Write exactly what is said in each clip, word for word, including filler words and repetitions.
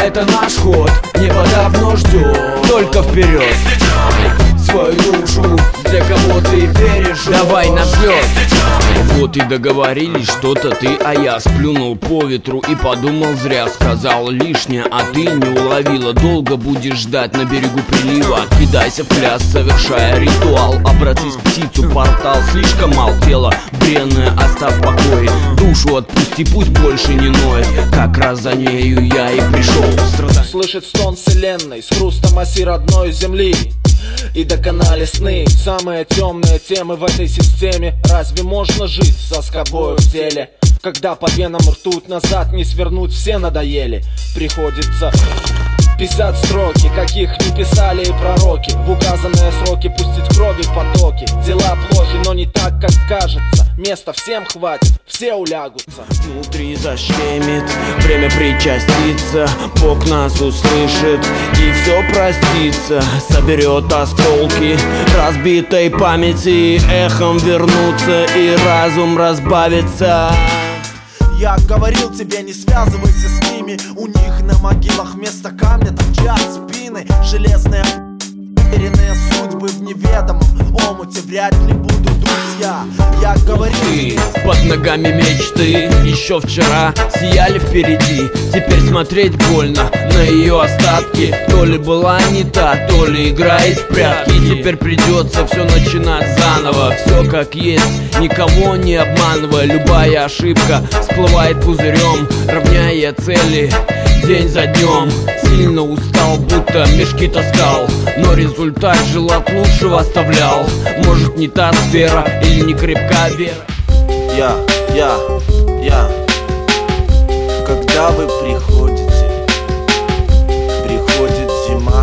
это наш ход, небо давно ждет. Только вперед, свою душу для кого ты веришь, давай на взлет. Вот и договорились, что-то ты, а я сплюнул по ветру и подумал зря. Сказал лишнее, а ты не уловила. Долго будешь ждать на берегу прилива. Кидайся в пляс, совершая ритуал. Обратись в птицу, портал слишком мал. Тело бренное, оставь в покое. Душу отпусти, пусть больше не ноет. Как раз за нею я и пришел страдать. Слышит стон вселенной с хрустом оси родной земли. И доконали сны, самые темные темы в этой системе. Разве можно жить со скобою в теле, когда по венам ртуть, назад не свернуть, все надоели? Приходится писать строки, каких не писали и пророки. В указанные сроки пустить крови потоки. Дела плохи, но не так, как кажется. Места всем хватит, все улягутся. Внутри защемит, время причаститься. Бог нас услышит и все простится. Соберет осколки разбитой памяти, эхом вернутся и разум разбавится. Я говорил тебе, не связывайся с ними. У них на могилах вместо камня торчат спины. Железные уверенные судьбы в неведомом омуте вряд ли будут друзья. Я говорил ты, под ногами мечты еще вчера сияли впереди. Теперь смотреть больно на ее остатки. То ли была не та, то ли играет в прятки. Теперь придется все начинать заново. Все как есть, никого не обманывая. Любая ошибка всплывает пузырем, равняя цели день за днем. Сильно устал, будто мешки таскал, но результат жил от лучшего оставлял. Может, не та сфера или не крепка вера. Я, я, я. Когда вы приходите, приходит зима.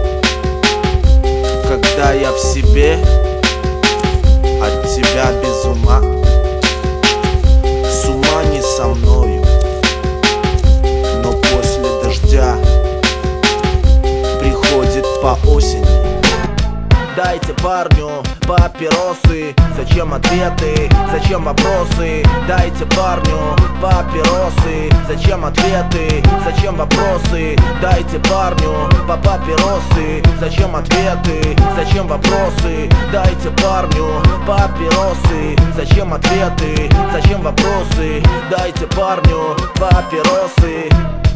Когда я в себе, от тебя без ума. С ума не со мною, но после дождя приходит по осени. Дайте парню папиросы, зачем ответы, зачем вопросы? Дайте парню папиросы, зачем ответы, зачем вопросы? Дайте парню по папиросы, зачем ответы, зачем вопросы? Дайте парню папиросы, зачем ответы, зачем вопросы? Дайте парню папиросы.